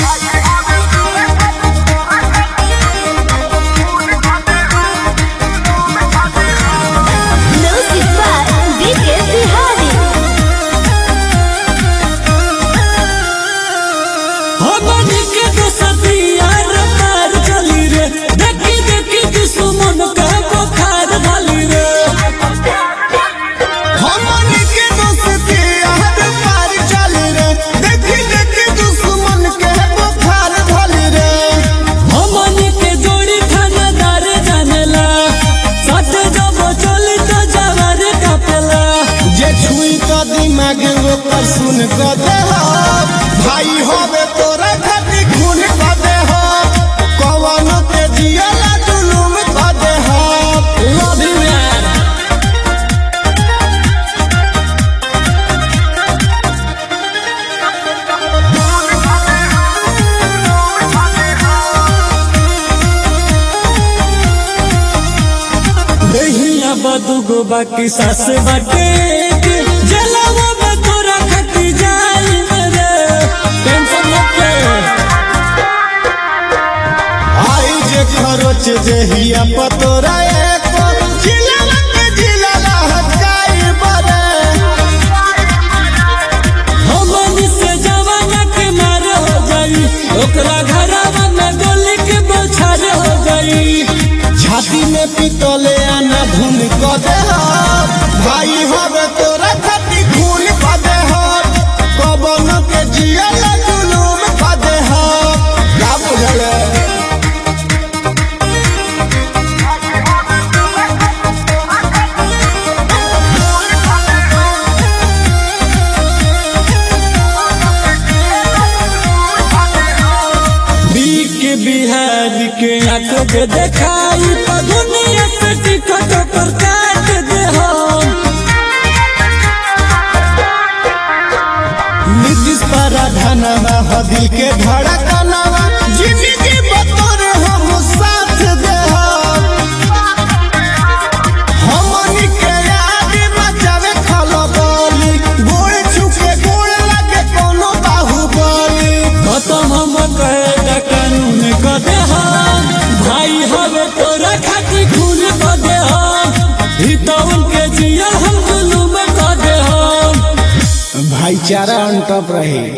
सुन क दे भाई होवे तोरा खातिर खून क दे कवन के जियला जुलुम क दे लव यू मैन। दहिया बदुगो बाकी सास बाटे जलावा खरोच जहिया पतोरा एको जिला के जिला लहकाई बरे हमनी से जवाना के मार हो गई ओकरा घरवा में गोली के बौछार हो गई छाती में पितले आना धुन क दे भाई होवे तोरा खातिर खून क दे कवन के जियला जुलुम क दे का बुझले। बिहार के आंख के देखाई दुनिया से टिकट पर काट दे नीतीश पराधनवा हदिल के धड़कनवा जिंदगी बतौर हम साथ दे हमनी के याद बचावे खलबली गोड़ छुके गोड़ लगे कोनो बाहुबली खत्म हम कहे कानून क दे भाई हवे तोरा खातिर खून क दे हितवन के जिया हम जुलुम क दे भाईचारा अनटप रहे।